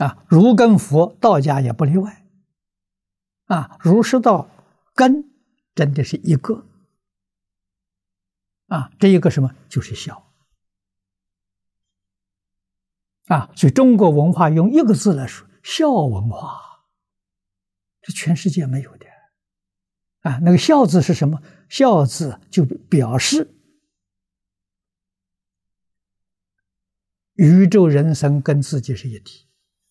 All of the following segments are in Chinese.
儒跟佛，道家也不例外。儒释道根真的是一个。这一个什么？就是孝。所以中国文化用一个字来说，孝文化，这全世界没有的。那个孝字是什么？孝字就表示宇宙人生跟自己是一体。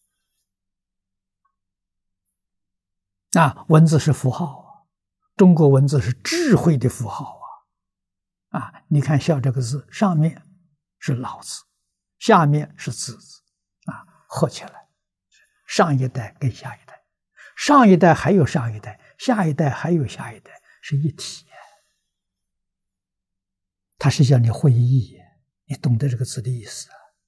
文字是符号中国文字是智慧的符号你看孝这个字，上面是老字，下面是子字合起来，上一代跟下一代，上一代还有上一代，下一代还有下一代，是一体。它是叫你会意，你懂得这个字的意思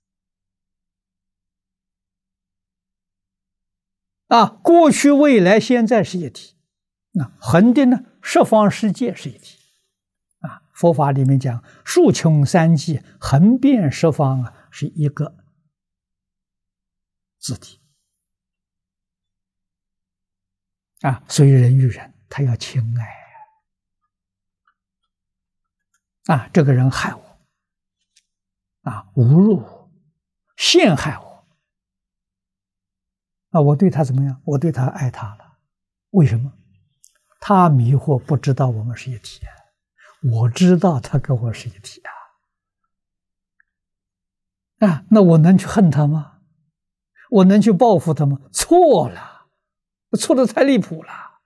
过去、未来、现在是一体。恒的呢，十方世界是一体。佛法里面讲数穷三际，横遍十方是一个字体。所以人与人他要亲爱这个人害我侮辱我，陷害我我对他怎么样？我对他爱他了。为什么？他迷惑不知道我们是一体我知道他跟我是一体那我能去恨他吗？我能去报复他吗？错了，错得太离谱了。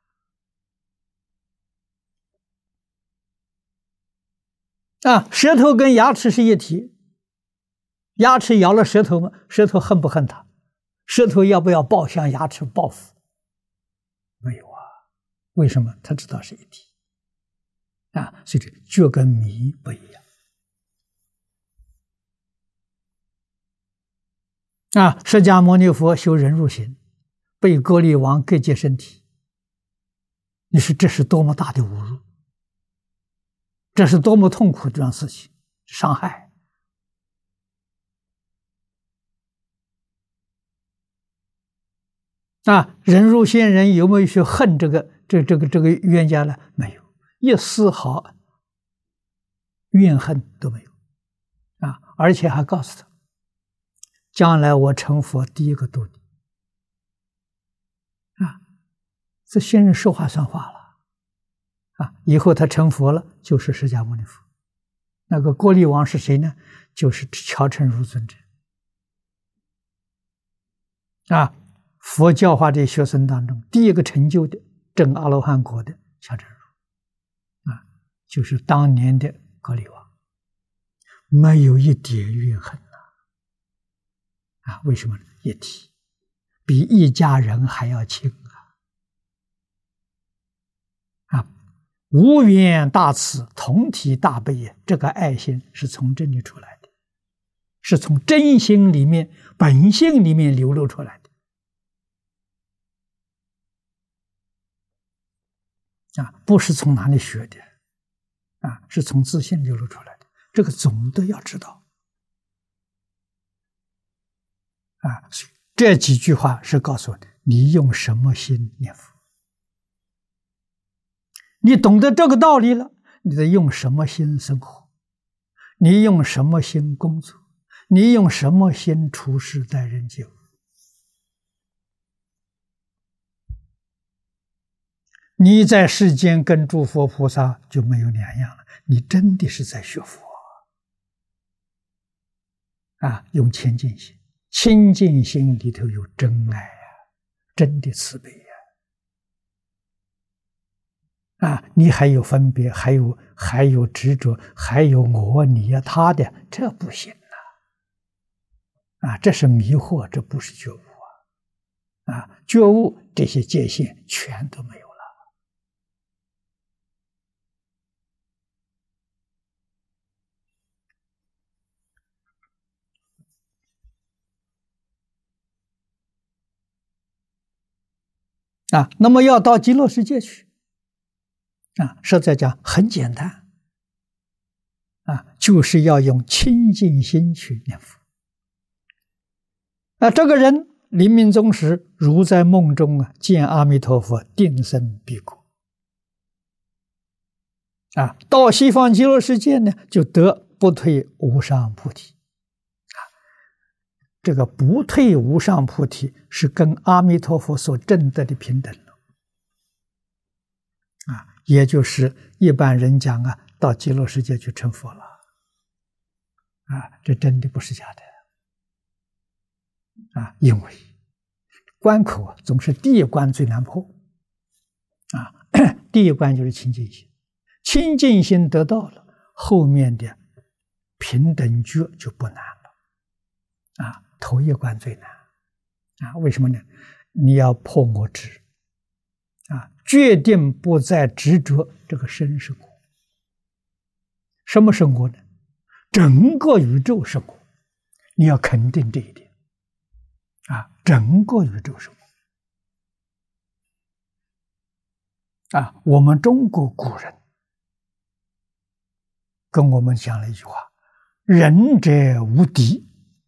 舌头跟牙齿是一体，牙齿咬了舌头吗？舌头恨不恨他？舌头要不要向牙齿报复？没有为什么？他知道是一体所以这觉跟迷不一样释迦牟尼佛修忍辱行，被歌利王割截身体，你说这是多么大的侮辱，这是多么痛苦的这样事情，伤害忍辱仙人有没有去恨这个冤家呢？没有，一丝毫怨恨都没有而且还告诉他，将来我成佛第一个度你这仙人说话算话了以后他成佛了，就是释迦牟尼佛。那个歌利王是谁呢？就是乔成如尊者佛教化的学生当中，第一个成就的证阿罗汉果的乔成如就是当年的歌利王，没有一点怨恨为什么呢？一体，比一家人还要亲无缘大慈，同体大悲，这个爱心是从这里出来的，是从真心里面、本性里面流露出来的不是从哪里学的是从自信流露出来的。这个总的要知道这几句话是告诉你用什么心念佛。你懂得这个道理了，你得用什么心生活，你用什么心工作，你用什么心处事待人接物。你在世间跟诸佛菩萨就没有两样了，你真的是在学佛用清净心，清净心里头有真爱真的慈悲你还有分别，还有执着，还有我你他的，这不行这是迷惑，这不是觉悟觉悟这些界限全都没有了那么要到极乐世界去实在讲很简单就是要用清净心去念佛这个人临命终时，如在梦中见阿弥陀佛，定生彼国。到西方极乐世界呢，就得不退无上菩提。这个不退无上菩提是跟阿弥陀佛所证得的平等了。也就是一般人讲到极乐世界去成佛了。这真的不是假的。因为关口总是第一关最难破。第一关就是清净心，清净心得到了，后面的平等觉就不难了。头一关最难。为什么呢？你要破我执。决定不再执着这个生是我。什么是我呢？整个宇宙是我，你要肯定这一点。整个宇宙是我。我们中国古人跟我们讲了一句话：仁者无敌。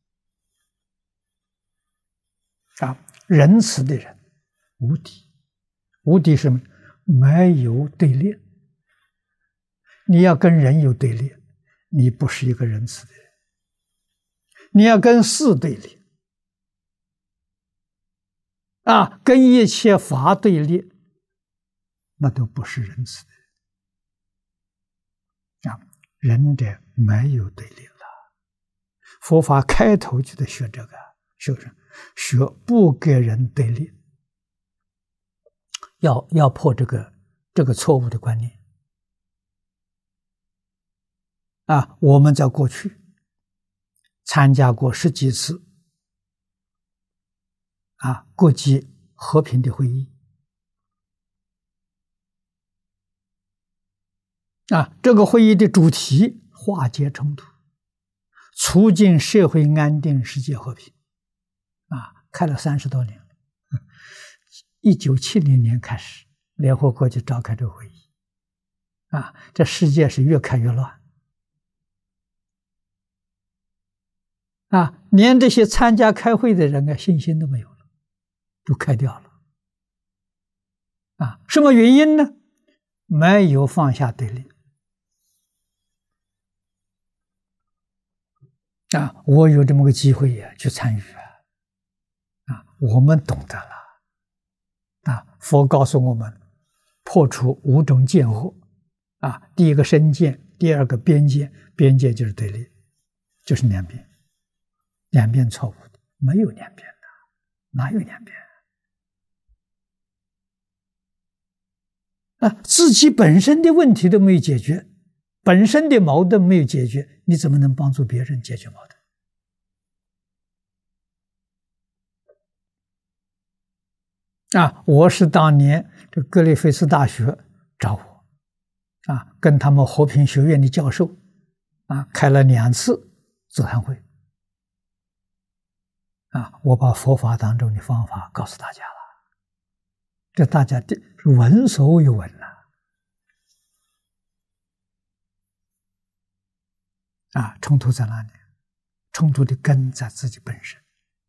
仁慈的人无敌。无敌是什么？没有对立。你要跟人有对立，你不是一个仁慈的人。你要跟事对立，跟一切法对立，那都不是仁慈的人。仁者没有对立了。佛法开头就得学这个，学什么？学不跟人对立。要破这个错误的观念。我们在过去参加过10几次国际和平的会议。这个会议的主题化解冲突，促进社会安定，世界和平。开了30多年了。1970年开始，联合国就召开这个会议。这世界是越开越乱。连这些参加开会的人信心都没有了，都开掉了。什么原因呢？没有放下对立。我有这么个机会去参与我们懂得了。佛告诉我们，破除5种见惑。第一个身见，第二个边见，边见就是对立，就是两边。两边错误的，没有两边的，哪有两边？自己本身的问题都没有解决，本身的矛盾没有解决，你怎么能帮助别人解决矛盾？我是当年这格里菲斯大学找我，跟他们和平学院的教授开了2次座谈会。我把佛法当中的方法告诉大家了，这大家闻所未闻了。冲突在哪里？冲突的根在自己本身。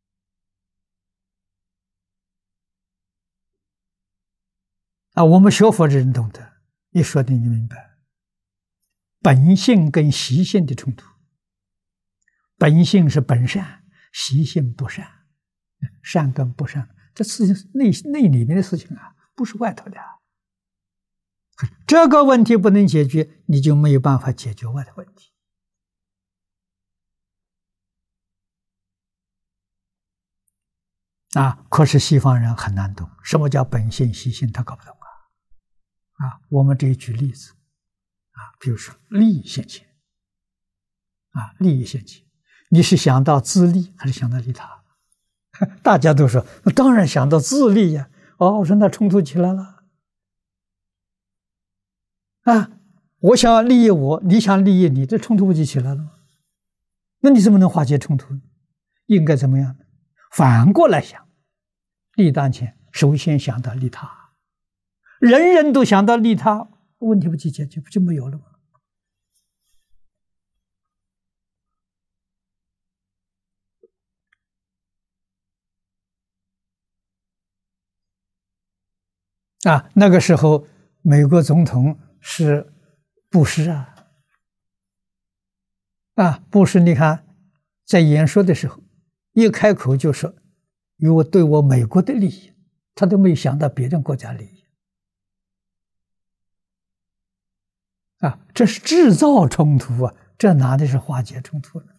我们学佛的人懂得，一说的你明白，本性跟习性的冲突。本性是本善，习性不善，善跟不善，这事情内里面的事情不是外头的。这个问题不能解决，你就没有办法解决外的问题。可是西方人很难懂，什么叫本性习性，他搞不懂。我们这里举例子比如说利益现前。利益现前，你是想到自利还是想到利他？大家都说当然想到自利呀。我说那冲突起来了。我想要利益我，你想利益你，这冲突不就起来了吗？那你怎么能化解冲突呢？应该怎么样呢？反过来想，利当前，首先想到利他。人人都想到利他，问题不就解决，不就没有了吗？ 啊，那个时候美国总统是布什布什，你看在演说的时候，一开口就说对我美国的利益，他都没想到别人国家利益这是制造冲突这哪里是化解冲突呢？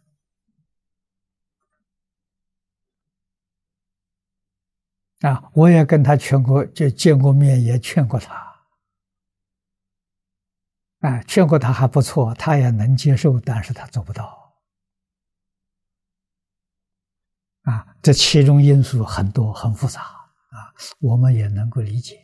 我也跟他见过面，也劝过他，劝过他还不错，他也能接受，但是他做不到这其中因素很多，很复杂我们也能够理解。